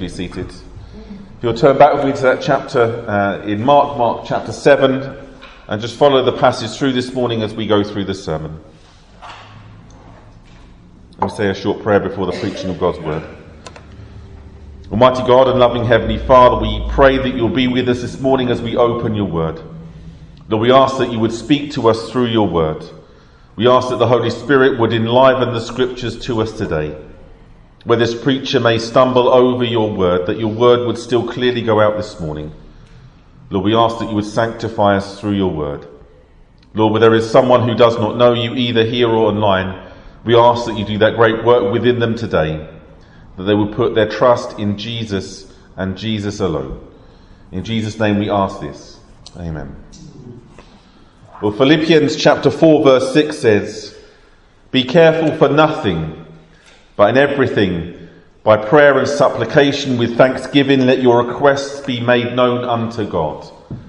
be seated. If you'll turn back with me to that chapter in Mark chapter 7, and just follow the passage through this morning as we go through the sermon. Let me say a short prayer before the preaching of God's word. Almighty God and loving Heavenly Father, we pray that you'll be with us this morning as we open your word. Lord, we ask that you would speak to us through your word. We ask that the Holy Spirit would enliven the scriptures to us today. Where this preacher may stumble over your word, that your word would still clearly go out this morning. Lord, we ask that you would sanctify us through your word. Lord, where there is someone who does not know you either here or online, we ask that you do that great work within them today, that they would put their trust in Jesus and Jesus alone. In Jesus' name we ask this. Amen. Well, Philippians chapter 4 verse 6 says, "Be careful for nothing, but in everything, by prayer and supplication with thanksgiving, let your requests be made known unto God."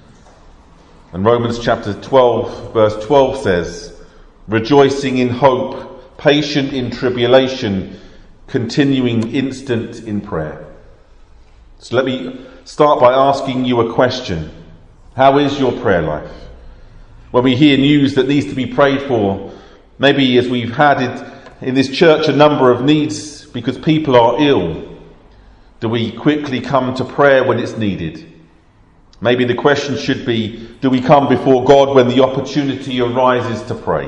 And Romans chapter 12 verse 12 says, "Rejoicing in hope, patient in tribulation, continuing instant in prayer." So let me start by asking you a question. How is your prayer life? When we hear news that needs to be prayed for, maybe as we've had it in this church a number of needs because people are ill, do we quickly come to prayer when it's needed? Maybe the question should be, do we come before God when the opportunity arises to pray?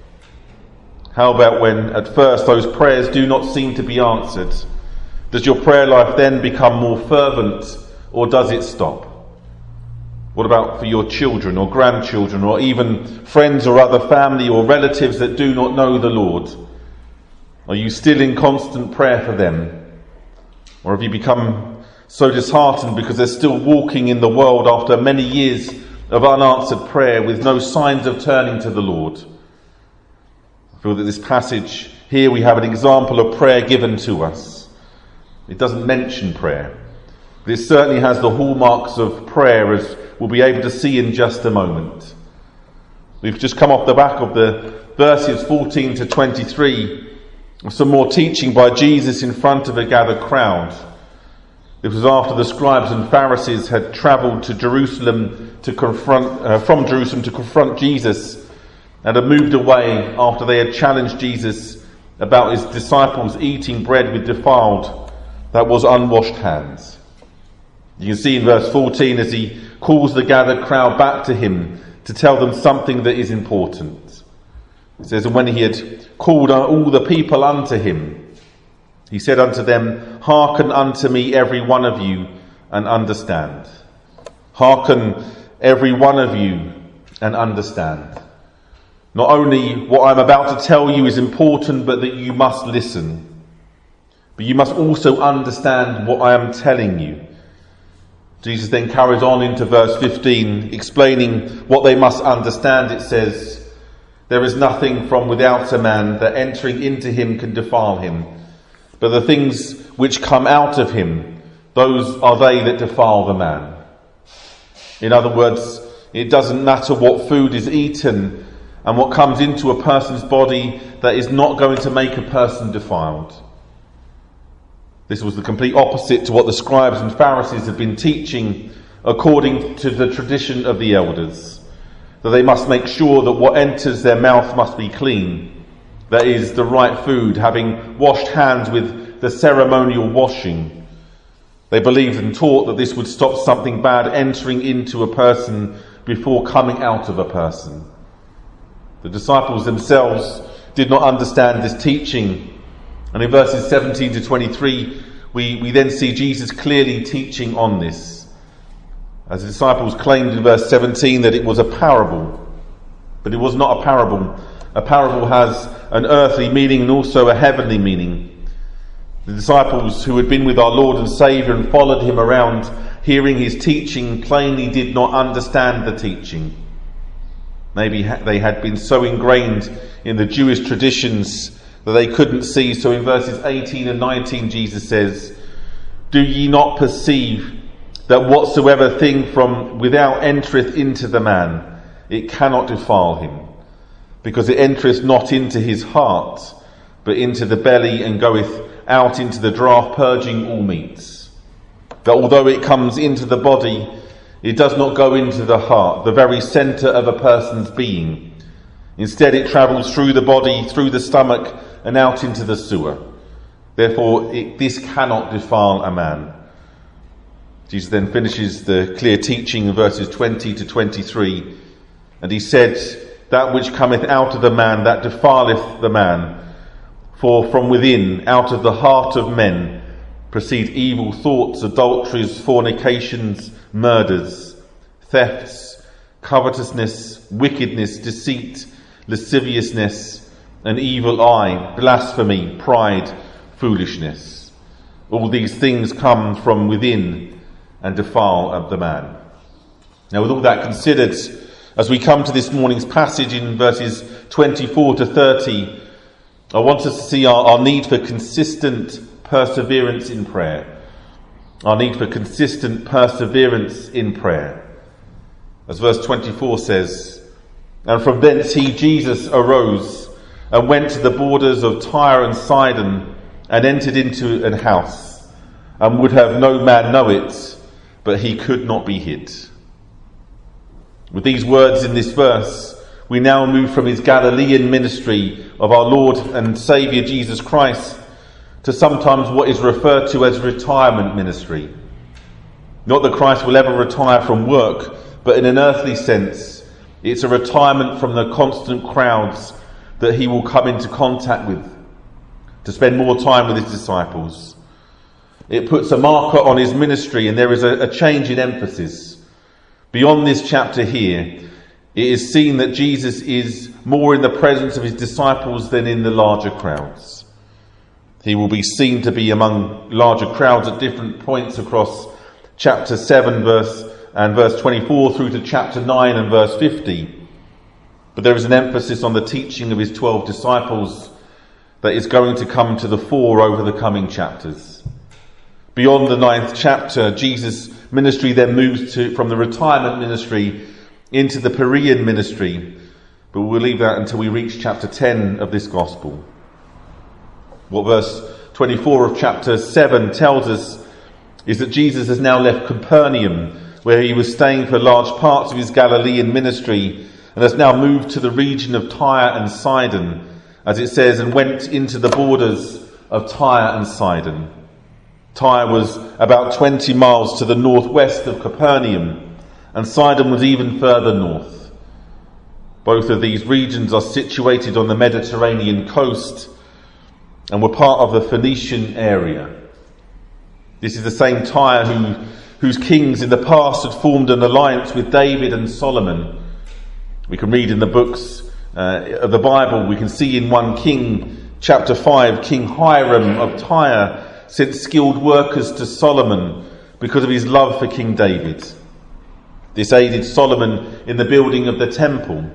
How about when at first those prayers do not seem to be answered? Does your prayer life then become more fervent, or does it stop? What about for your children or grandchildren or even friends or other family or relatives that do not know the Lord? Are you still in constant prayer for them? Or have you become so disheartened because they're still walking in the world after many years of unanswered prayer with no signs of turning to the Lord? I feel that this passage here we have an example of prayer given to us. It doesn't mention prayer. But it certainly has the hallmarks of prayer, as we'll be able to see in just a moment. We've just come off the back of the verses 14 to 23, some more teaching by Jesus in front of a gathered crowd. This was after the scribes and Pharisees had travelled to Jerusalem from Jerusalem to confront Jesus, and had moved away after they had challenged Jesus about his disciples eating bread with defiled, that was unwashed hands. You can see in verse 14 as he calls the gathered crowd back to him to tell them something that is important. It says, "And when he had called all the people unto him, he said unto them, Hearken unto me every one of you, and understand." Hearken every one of you, and understand. Not only what I'm about to tell you is important, but that you must listen. But you must also understand what I am telling you. Jesus then carries on into verse 15, explaining what they must understand. It says, "There is nothing from without a man that entering into him can defile him, but the things which come out of him, those are they that defile the man." In other words, it doesn't matter what food is eaten and what comes into a person's body that is not going to make a person defiled. This was the complete opposite to what the scribes and Pharisees had been teaching according to the tradition of the elders, that they must make sure that what enters their mouth must be clean, that is, the right food, having washed hands with the ceremonial washing. They believed and taught that this would stop something bad entering into a person before coming out of a person. The disciples themselves did not understand this teaching. And in verses 17 to 23, we then see Jesus clearly teaching on this. As the disciples claimed in verse 17 that it was a parable. But it was not a parable. A parable has an earthly meaning and also a heavenly meaning. The disciples who had been with our Lord and Saviour and followed him around, hearing his teaching, plainly did not understand the teaching. Maybe they had been so ingrained in the Jewish traditions that they couldn't see. So in verses 18 and 19, Jesus says, "Do ye not perceive that whatsoever thing from without entereth into the man, it cannot defile him, because it entereth not into his heart, but into the belly, and goeth out into the draught, purging all meats." that although it comes into the body, it does not go into the heart, the very centre of a person's being. Instead, it travels through the body, through the stomach, and out into the sewer. Therefore, this cannot defile a man. Jesus then finishes the clear teaching in verses 20 to 23. And he said, that which cometh out of the man, that defileth the man. For from within, out of the heart of men, proceed evil thoughts, adulteries, fornications, murders, thefts, covetousness, wickedness, deceit, lasciviousness, an evil eye, blasphemy, pride, foolishness. All these things come from within and defile the man. Now, with all that considered, as we come to this morning's passage in verses 24 to 30, I want us to see our need for consistent perseverance in prayer. Our need for consistent perseverance in prayer. As verse 24 says, and from thence he, Jesus, arose and went to the borders of Tyre and Sidon and entered into an house, and would have no man know it, but he could not be hid. With these words in this verse, we now move from his Galilean ministry of our Lord and Saviour Jesus Christ to sometimes what is referred to as retirement ministry. Not that Christ will ever retire from work, but in an earthly sense, it's a retirement from the constant crowds that he will come into contact with, to spend more time with his disciples. It puts a marker on his ministry, and there is a change in emphasis. Beyond this chapter here, it is seen that Jesus is more in the presence of his disciples than in the larger crowds. He will be seen to be among larger crowds at different points across chapter 7 verse 24 through to chapter 9 and verse 50. But there is an emphasis on the teaching of his 12 disciples that is going to come to the fore over the coming chapters. Beyond the 9th chapter, Jesus' ministry then moves from the retirement ministry into the Perean ministry, but we'll leave that until we reach chapter 10 of this gospel. What verse 24 of chapter 7 tells us is that Jesus has now left Capernaum, where he was staying for large parts of his Galilean ministry, and has now moved to the region of Tyre and Sidon, as it says, and went into the borders of Tyre and Sidon. Tyre was about 20 miles to the northwest of Capernaum, and Sidon was even further north. Both of these regions are situated on the Mediterranean coast and were part of the Phoenician area. This is the same Tyre whose kings in the past had formed an alliance with David and Solomon. We can read in the books of the Bible, we can see in 1 King chapter 5, King Hiram of Tyre sent skilled workers to Solomon because of his love for King David. This aided Solomon in the building of the temple.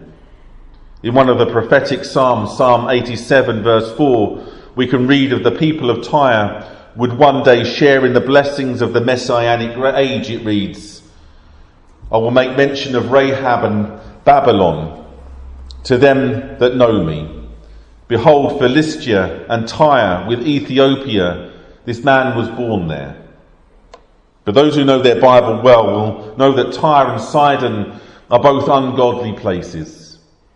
In one of the prophetic psalms, Psalm 87 verse 4, we can read of the people of Tyre would one day share in the blessings of the Messianic age. It reads, I will make mention of Rahab and Babylon to them that know me. Behold, Philistia and Tyre with Ethiopia, this man was born there. But those who know their Bible well will know that Tyre and Sidon are both ungodly places.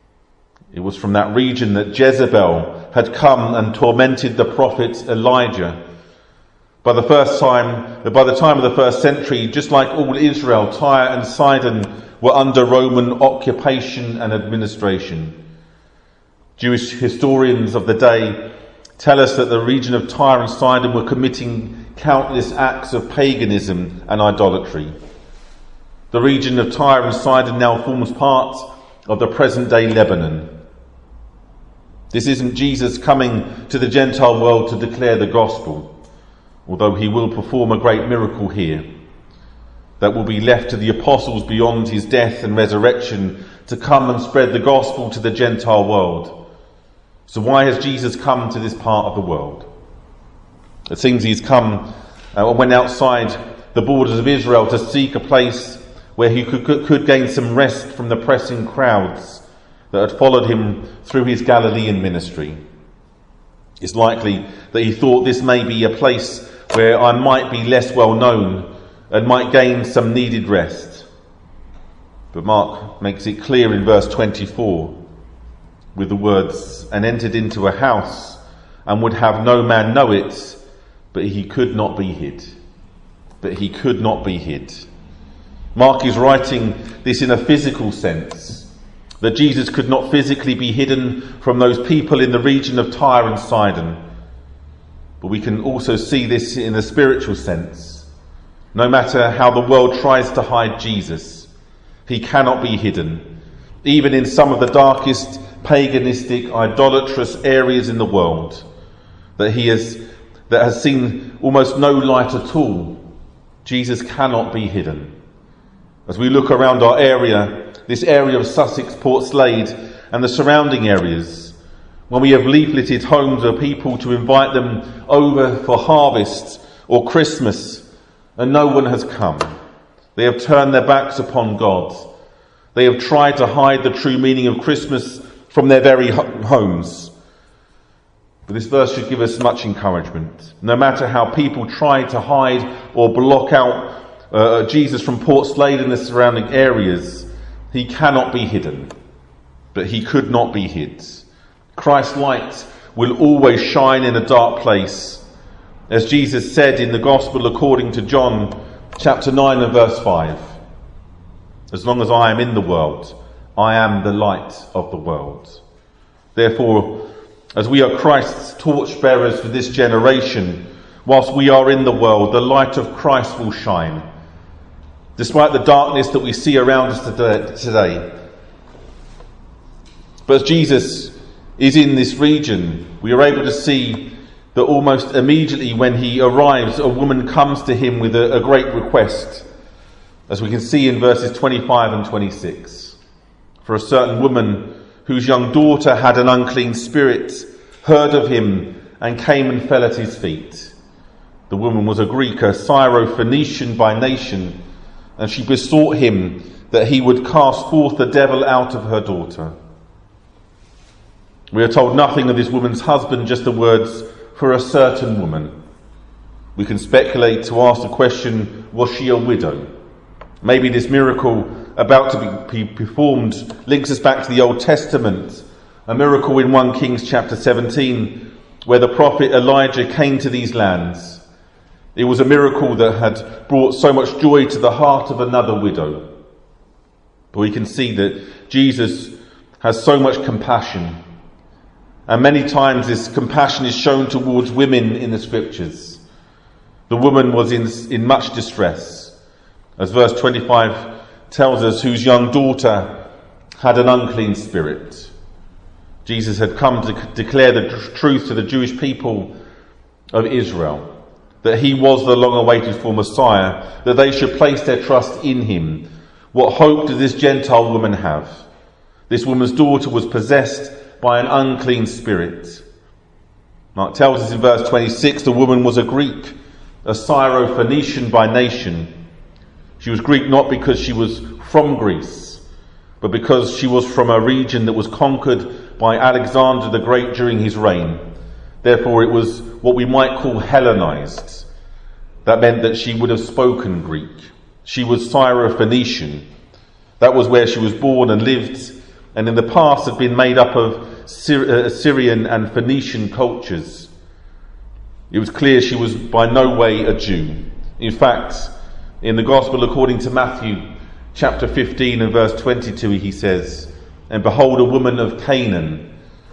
It was from that region that Jezebel had come and tormented the prophet Elijah. By the time of the first century, just like all Israel, Tyre and Sidon were under Roman occupation and administration. Jewish historians of the day tell us that the region of Tyre and Sidon were committing countless acts of paganism and idolatry. The region of Tyre and Sidon now forms part of the present-day Lebanon. This isn't Jesus coming to the Gentile world to declare the gospel, although he will perform a great miracle here that will be left to the apostles beyond his death and resurrection to come and spread the gospel to the Gentile world. So why has Jesus come to this part of the world? It seems he's come and went outside the borders of Israel to seek a place where he could gain some rest from the pressing crowds that had followed him through his Galilean ministry. It's likely that he thought this may be a place where I might be less well known, and might gain some needed rest. But Mark makes it clear in verse 24 with the words, "And entered into a house, and would have no man know it, but he could not be hid." But he could not be hid. Mark is writing this in a physical sense, that Jesus could not physically be hidden from those people in the region of Tyre and Sidon. But we can also see this in a spiritual sense. No matter how the world tries to hide Jesus, he cannot be hidden, even in some of the darkest paganistic, idolatrous areas in the world that has seen almost no light at all. Jesus cannot be hidden. As we look around our area, this area of Sussex, Portslade and the surrounding areas, when we have leafleted homes of people to invite them over for harvest or Christmas and no one has come, they have turned their backs upon God. They have tried to hide the true meaning of Christmas from their very homes. But this verse should give us much encouragement. No matter how people try to hide or block out Jesus from Portslade and the surrounding areas, he cannot be hidden. But he could not be hid. Christ's light will always shine in a dark place. As Jesus said in the Gospel according to John, chapter 9 and verse 5. "As long as I am in the world, I am the light of the world." Therefore, as we are Christ's torchbearers for this generation, whilst we are in the world, the light of Christ will shine. Despite the darkness that we see around us today. But as Jesus is in this region, we are able to see that almost immediately when he arrives, a woman comes to him with a great request, as we can see in verses 25 and 26. For a certain woman whose young daughter had an unclean spirit heard of him and came and fell at his feet. The woman was a Greek, a Syro-Phoenician by nation, and she besought him that he would cast forth the devil out of her daughter. We are told nothing of this woman's husband, just the words, "for a certain woman." We can speculate to ask the question, was she a widow? Maybe this miracle about to be performed links us back to the Old Testament, a miracle in 1 Kings chapter 17, where the prophet Elijah came to these lands. It was a miracle that had brought so much joy to the heart of another widow. But we can see that Jesus has so much compassion. And many times this compassion is shown towards women in the scriptures. The woman was in much distress. As verse 25 tells us, whose young daughter had an unclean spirit. Jesus had come to declare the truth to the Jewish people of Israel, that he was the long-awaited for Messiah, that they should place their trust in him. What hope did this Gentile woman have? This woman's daughter was possessed by an unclean spirit. Mark tells us in verse 26, the woman was a Greek, a Syro-Phoenician by nation. She was Greek not because she was from Greece, but because she was from a region that was conquered by Alexander the Great during his reign. Therefore it was what we might call Hellenized. That meant that she would have spoken Greek. She was Syro-Phoenician. That was where she was born and lived, and in the past had been made up of Syrian and Phoenician cultures. It was clear she was by no way a Jew. In fact, in the Gospel according to Matthew, chapter 15 and verse 22, he says, "And behold, a woman of Canaan."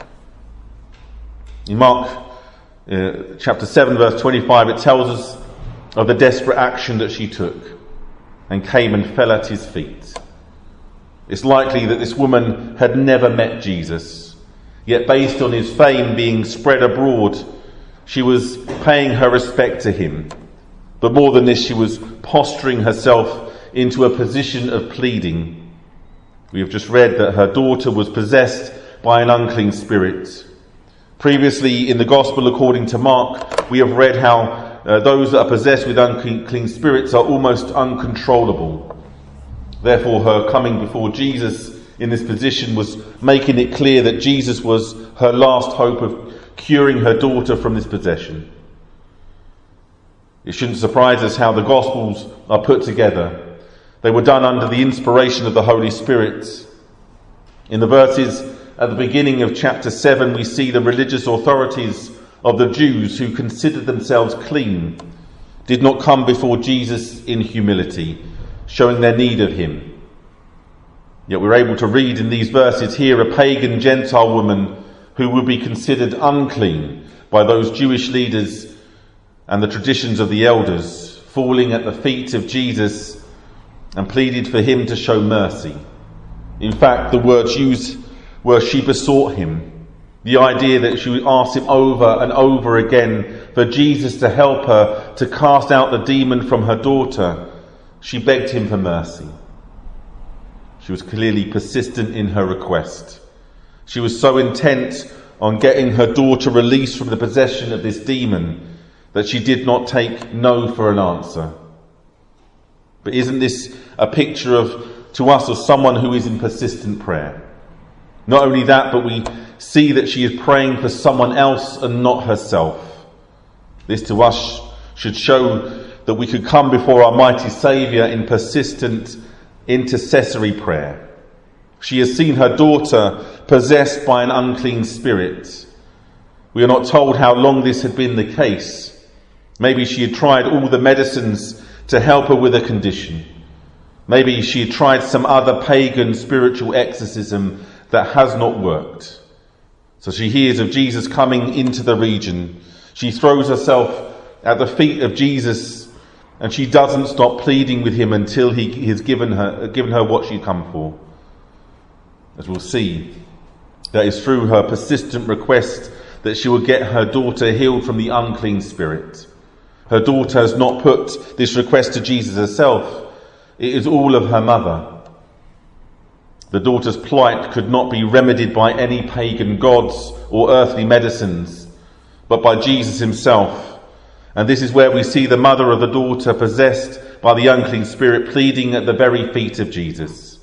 In Mark chapter 7, verse 25, it tells us of the desperate action that she took and came and fell at his feet. It's likely that this woman had never met Jesus, yet based on his fame being spread abroad, she was paying her respect to him. But more than this, she was posturing herself into a position of pleading. We have just read that her daughter was possessed by an unclean spirit. Previously in the Gospel according to Mark, we have read how those that are possessed with unclean spirits are almost uncontrollable. Therefore, her coming before Jesus in this position was making it clear that Jesus was her last hope of curing her daughter from this possession. It shouldn't surprise us how the Gospels are put together. They were done under the inspiration of the Holy Spirit. In the verses at the beginning of chapter 7, we see the religious authorities of the Jews who considered themselves clean did not come before Jesus in humility, showing their need of him. Yet we're able to read in these verses here a pagan Gentile woman who would be considered unclean by those Jewish leaders and the traditions of the elders, falling at the feet of Jesus and pleaded for him to show mercy. In fact, the words used were she besought him. The idea that she would ask him over and over again for Jesus to help her to cast out the demon from her daughter. She begged him for mercy. She was clearly persistent in her request. She was so intent on getting her daughter released from the possession of this demon that she did not take no for an answer. But isn't this a picture to us of someone who is in persistent prayer? Not only that, but we see that she is praying for someone else and not herself. This to us should show that we could come before our mighty Saviour in persistent intercessory prayer. She has seen her daughter possessed by an unclean spirit. We are not told how long this had been the case. Maybe she had tried all the medicines to help her with her condition. Maybe she had tried some other pagan spiritual exorcism that has not worked. So she hears of Jesus coming into the region. She throws herself at the feet of Jesus, and she doesn't stop pleading with him until he has given her what she'd come for. As we'll see, that is through her persistent request that she will get her daughter healed from the unclean spirit. Her daughter has not put this request to Jesus herself. It is all of her mother. The daughter's plight could not be remedied by any pagan gods or earthly medicines, but by Jesus himself. And this is where we see the mother of the daughter possessed by the unclean spirit pleading at the very feet of Jesus.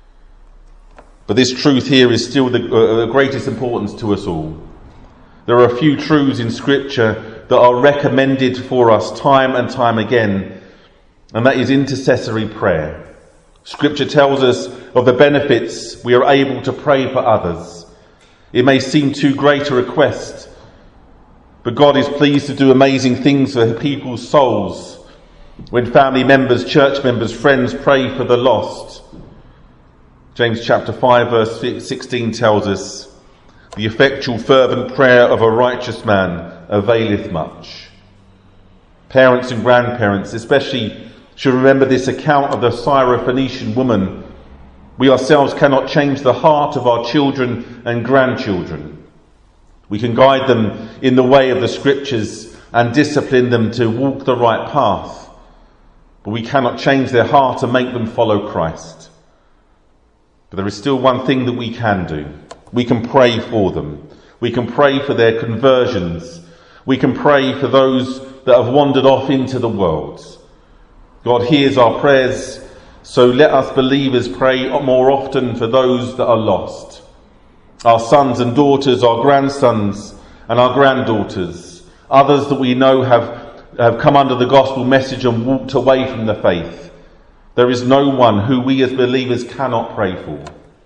But this truth here is still the greatest importance to us all. There are a few truths in Scripture that are recommended for us time and time again, and that is intercessory prayer. Scripture tells us of the benefits we are able to pray for others. It may seem too great a request, but God is pleased to do amazing things for people's souls when family members, church members, friends pray for the lost. James chapter 5 verse 16 tells us, "The effectual fervent prayer of a righteous man availeth much." Parents and grandparents especially should remember this account of the Syrophoenician woman. We ourselves cannot change the heart of our children and grandchildren. We can guide them in the way of the Scriptures and discipline them to walk the right path, but we cannot change their heart and make them follow Christ. But there is still one thing that we can do. We can pray for them. We can pray for their conversions. We can pray for those that have wandered off into the world. God hears our prayers, so let us believers pray more often for those that are lost. Our sons and daughters, our grandsons and our granddaughters, others that we know have come under the gospel message and walked away from the faith. There is no one who we as believers cannot pray for.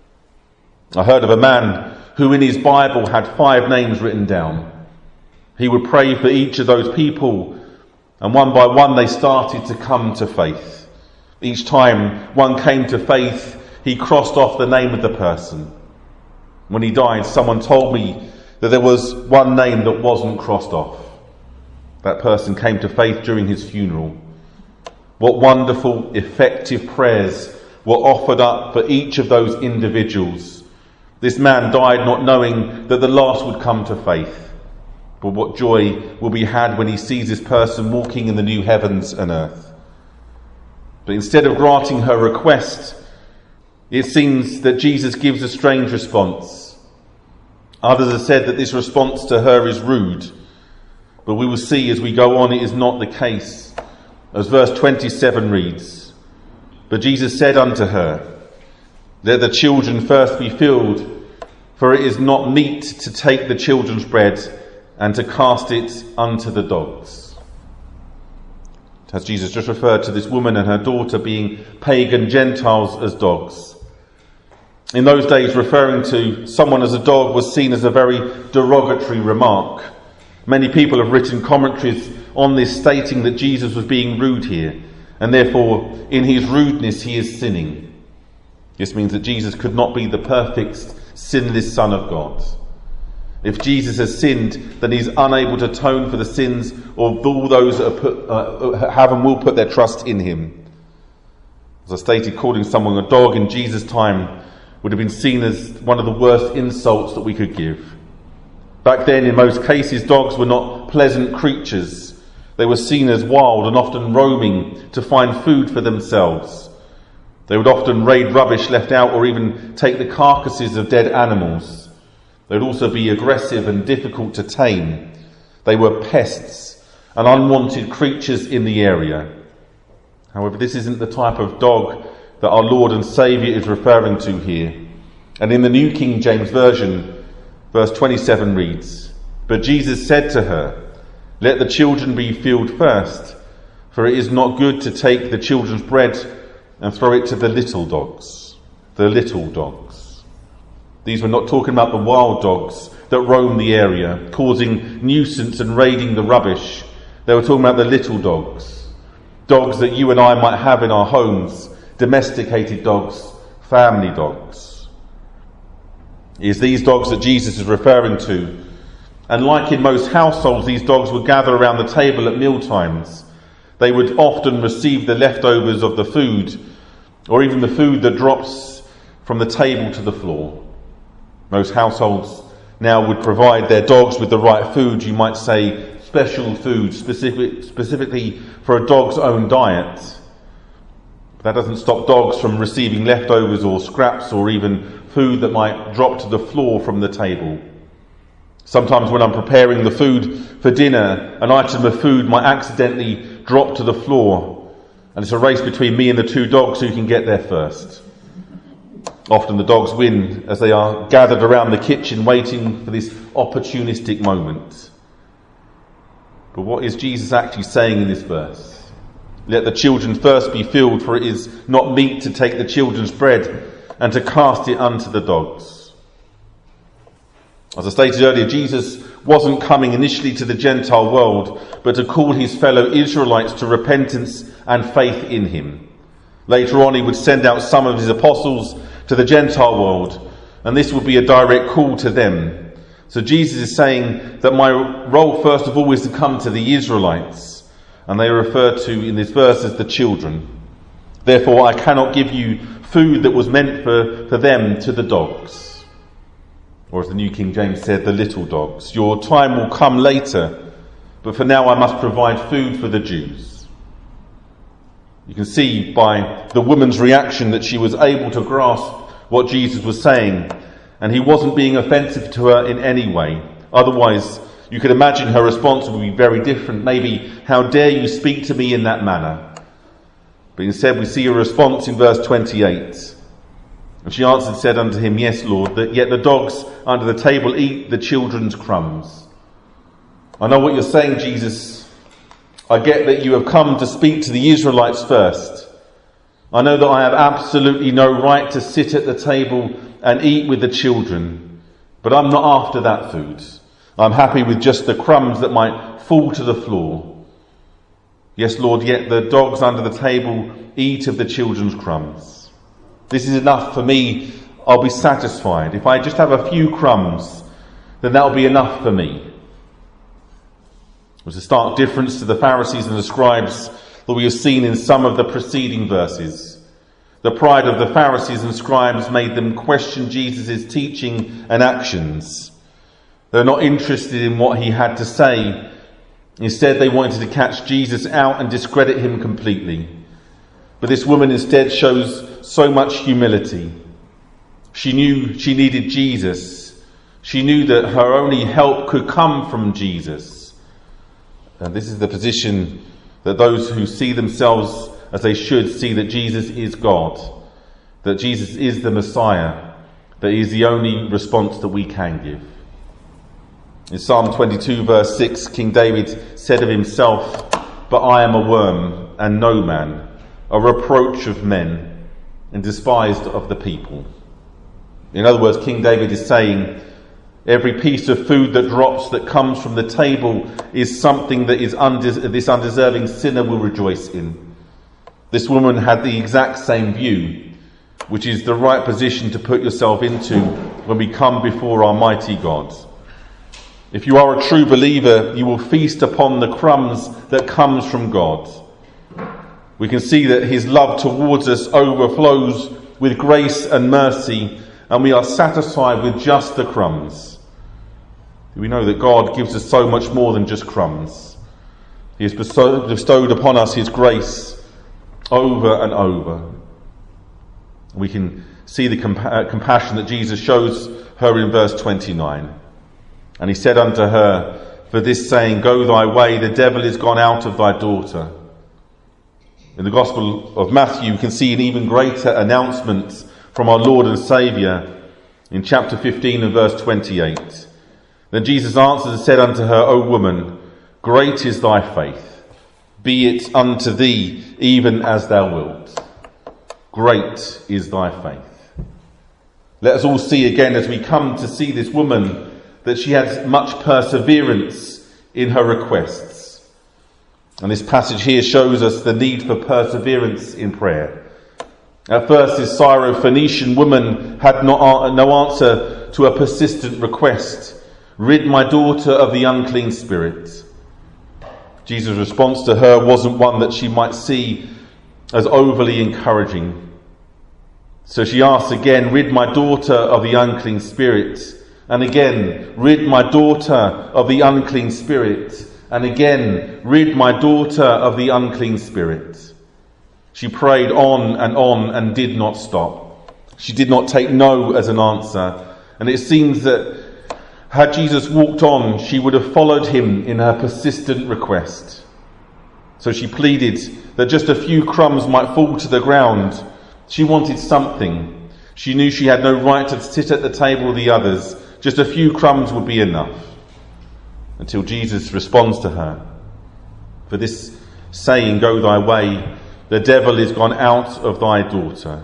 I heard of a man who in his Bible had 5 names written down. He would pray for each of those people, and one by one they started to come to faith. Each time one came to faith, he crossed off the name of the person. When he died, someone told me that there was one name that wasn't crossed off. That person came to faith during his funeral. What wonderful, effective prayers were offered up for each of those individuals. This man died not knowing that the last would come to faith. But what joy will be had when he sees this person walking in the new heavens and earth. But instead of granting her request, it seems that Jesus gives a strange response. Others have said that this response to her is rude, but we will see as we go on it is not the case. As verse 27 reads, "But Jesus said unto her, Let the children first be filled, for it is not meet to take the children's bread and to cast it unto the dogs." Has Jesus just referred to this woman and her daughter being pagan Gentiles as dogs? In those days, referring to someone as a dog was seen as a very derogatory remark. Many people have written commentaries on this, stating that Jesus was being rude here, and therefore in his rudeness he is sinning. This means that Jesus could not be the perfect, sinless Son of God. If Jesus has sinned, then he's unable to atone for the sins of all those that have and will put their trust in him. As I stated, calling someone a dog in Jesus' time would have been seen as one of the worst insults that we could give. Back then, in most cases, dogs were not pleasant creatures. They were seen as wild and often roaming to find food for themselves. They would often raid rubbish left out or even take the carcasses of dead animals. They would also be aggressive and difficult to tame. They were pests and unwanted creatures in the area. However, this isn't the type of dog that our Lord and Saviour is referring to here. And in the New King James Version, verse 27 reads, "But Jesus said to her, 'Let the children be filled first, for it is not good to take the children's bread and throw it to the little dogs.'" The little dogs. These were not talking about the wild dogs that roam the area, causing nuisance and raiding the rubbish. They were talking about the little dogs. Dogs that you and I might have in our homes, domesticated dogs, family dogs. It is these dogs that Jesus is referring to. And like in most households, these dogs would gather around the table at meal times. They would often receive the leftovers of the food, or even the food that drops from the table to the floor. Most households now would provide their dogs with the right food, you might say special food, specifically for a dog's own diet. That doesn't stop dogs from receiving leftovers or scraps or even food that might drop to the floor from the table. Sometimes when I'm preparing the food for dinner, an item of food might accidentally drop to the floor, and it's a race between me and the two dogs who can get there first. Often the dogs win as they are gathered around the kitchen waiting for this opportunistic moment. But what is Jesus actually saying in this verse? "Let the children first be filled, for it is not meet to take the children's bread and to cast it unto the dogs." As I stated earlier, Jesus wasn't coming initially to the Gentile world, but to call his fellow Israelites to repentance and faith in him. Later on, he would send out some of his apostles to the Gentile world, and this would be a direct call to them. So Jesus is saying that my role, first of all, is to come to the Israelites. And they are referred to in this verse as the children. "Therefore I cannot give you food that was meant for them to the dogs." Or as the New King James said, the little dogs. "Your time will come later, but for now I must provide food for the Jews." You can see by the woman's reaction that she was able to grasp what Jesus was saying, and he wasn't being offensive to her in any way. Otherwise, you could imagine her response would be very different. Maybe, "How dare you speak to me in that manner?" But instead we see a response in verse 28. "And she answered and said unto him, Yes, Lord, that yet the dogs under the table eat the children's crumbs." I know what you're saying, Jesus. I get that you have come to speak to the Israelites first. I know that I have absolutely no right to sit at the table and eat with the children, but I'm not after that food. I'm happy with just the crumbs that might fall to the floor. "Yes, Lord, yet the dogs under the table eat of the children's crumbs. This is enough for me. I'll be satisfied. If I just have a few crumbs, then that'll be enough for me." It was a stark difference to the Pharisees and the scribes that we have seen in some of the preceding verses. The pride of the Pharisees and scribes made them question Jesus' teaching and actions. They're not interested in what he had to say. Instead, they wanted to catch Jesus out and discredit him completely. But this woman instead shows so much humility. She knew she needed Jesus. She knew that her only help could come from Jesus. And this is the position that those who see themselves as they should see, that Jesus is God, that Jesus is the Messiah, that he is the only response that we can give. In Psalm 22 verse 6, King David said of himself, "But I am a worm and no man, a reproach of men and despised of the people. In other words, King David is saying, every piece of food that drops, that comes from the table, is something that this undeserving sinner will rejoice in. This woman had the exact same view, which is the right position to put yourself into when we come before our mighty God. If you are a true believer, you will feast upon the crumbs that comes from God. We can see that his love towards us overflows with grace and mercy, and we are satisfied with just the crumbs. We know that God gives us so much more than just crumbs. He has bestowed upon us his grace over and over. We can see the compassion that Jesus shows her in verse 29. And he said unto her, for this saying, go thy way, the devil is gone out of thy daughter. In the Gospel of Matthew, you can see an even greater announcement from our Lord and Saviour in chapter 15 and verse 28. Then Jesus answered and said unto her, O woman, great is thy faith. Be it unto thee even as thou wilt. Great is thy faith. Let us all see again as we come to see this woman that she had much perseverance in her requests. And this passage here shows us the need for perseverance in prayer. At first, this Syrophoenician woman had no answer to a persistent request. Rid my daughter of the unclean spirit. Jesus' response to her wasn't one that she might see as overly encouraging. So she asked again, rid my daughter of the unclean spirit. And again, rid my daughter of the unclean spirit. And again, rid my daughter of the unclean spirit. She prayed on and did not stop. She did not take no as an answer. And it seems that had Jesus walked on, she would have followed him in her persistent request. So she pleaded that just a few crumbs might fall to the ground. She wanted something. She knew she had no right to sit at the table with the others. Just a few crumbs would be enough. Until Jesus responds to her. For this saying, go thy way, the devil is gone out of thy daughter.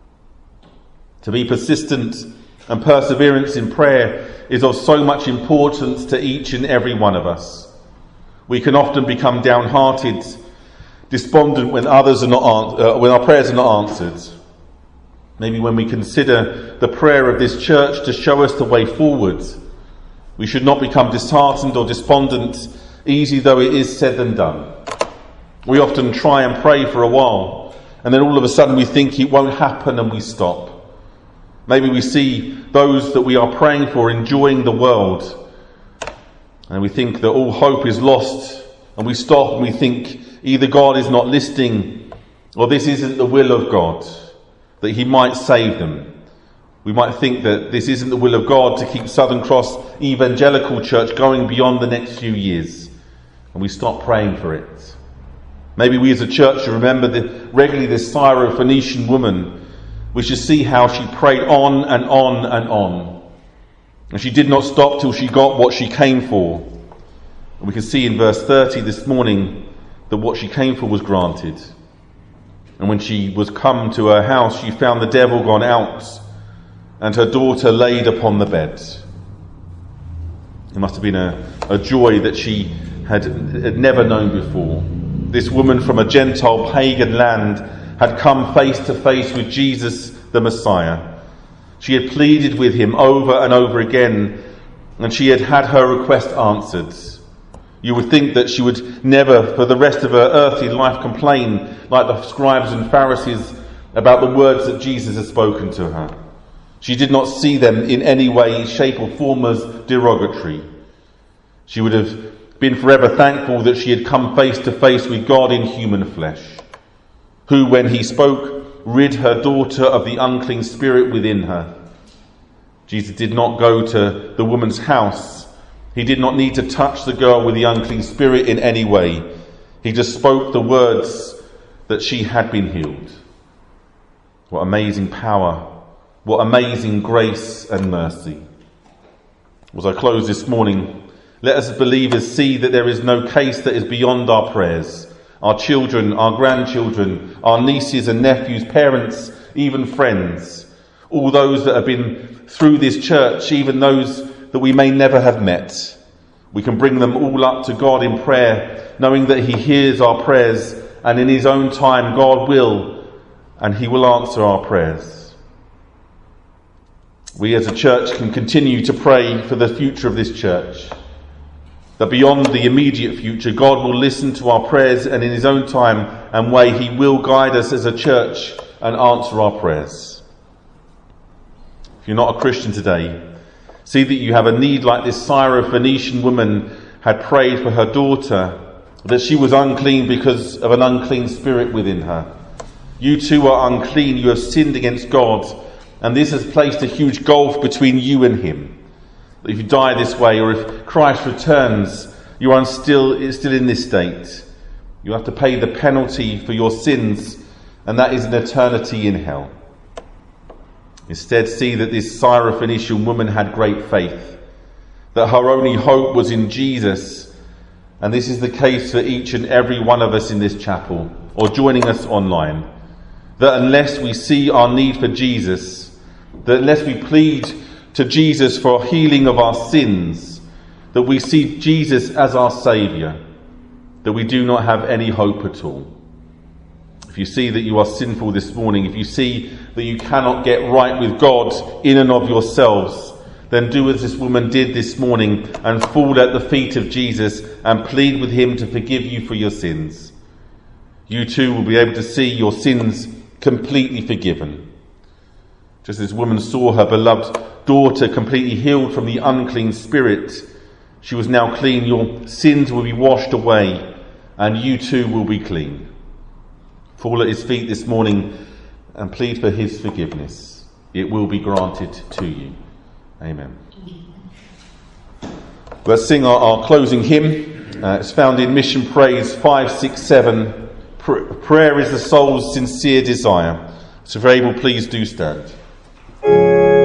To be persistent and perseverance in prayer is of so much importance to each and every one of us. We can often become downhearted, despondent when when our prayers are not answered. Maybe when we consider the prayer of this church to show us the way forward, we should not become disheartened or despondent, easy though it is said and done. We often try and pray for a while, and then all of a sudden we think it won't happen and we stop. Maybe we see those that we are praying for enjoying the world, and we think that all hope is lost, and we stop and we think either God is not listening or this isn't the will of God, that he might save them. We might think that this isn't the will of God to keep Southern Cross Evangelical Church going beyond the next few years, and we stop praying for it. Maybe we as a church should remember regularly this Syrophoenician woman. We should see how she prayed on and on and on. And she did not stop till she got what she came for. And we can see in verse 30 this morning that what she came for was granted. And when she was come to her house, she found the devil gone out and her daughter laid upon the bed. It must have been a joy that she had never known before. This woman from a Gentile pagan land had come face to face with Jesus the Messiah. She had pleaded with him over and over again, and she had had her request answered. You would think that she would never, for the rest of her earthly life, complain like the scribes and Pharisees about the words that Jesus had spoken to her. She did not see them in any way, shape or form as derogatory. She would have been forever thankful that she had come face to face with God in human flesh, who, when he spoke, rid her daughter of the unclean spirit within her. Jesus did not go to the woman's house. He did not need to touch the girl with the unclean spirit in any way. He just spoke the words that she had been healed. What amazing power. What amazing grace and mercy. As I close this morning, let us as believers see that there is no case that is beyond our prayers, our children, our grandchildren, our nieces and nephews, parents, even friends, all those that have been through this church, even those that we may never have met. We can bring them all up to God in prayer, knowing that he hears our prayers, and in his own time God will, and he will answer our prayers. We as a church can continue to pray for the future of this church, that beyond the immediate future God will listen to our prayers, and in his own time and way he will guide us as a church and answer our prayers. If you're not a Christian today, see that you have a need like this Syrophoenician woman had prayed for her daughter, that she was unclean because of an unclean spirit within her. You too are unclean, you have sinned against God, and this has placed a huge gulf between you and him. If you die this way, or if Christ returns, you are still in this state. You have to pay the penalty for your sins, and that is an eternity in hell. Instead, see that this Syrophoenician woman had great faith, that her only hope was in Jesus, and this is the case for each and every one of us in this chapel, or joining us online, that unless we see our need for Jesus, that unless we plead to Jesus for healing of our sins, that we see Jesus as our Saviour, that we do not have any hope at all. If you see that you are sinful this morning, if you see that you cannot get right with God in and of yourselves, then do as this woman did this morning and fall at the feet of Jesus and plead with him to forgive you for your sins. You too will be able to see your sins completely forgiven. Just as this woman saw her beloved daughter completely healed from the unclean spirit, she was now clean. Your sins will be washed away and you too will be clean. Fall at his feet this morning and plead for his forgiveness. It will be granted to you. Amen. Let's sing our closing hymn. It's found in Mission Praise 567. Prayer is the soul's sincere desire. So if you're able, please do stand.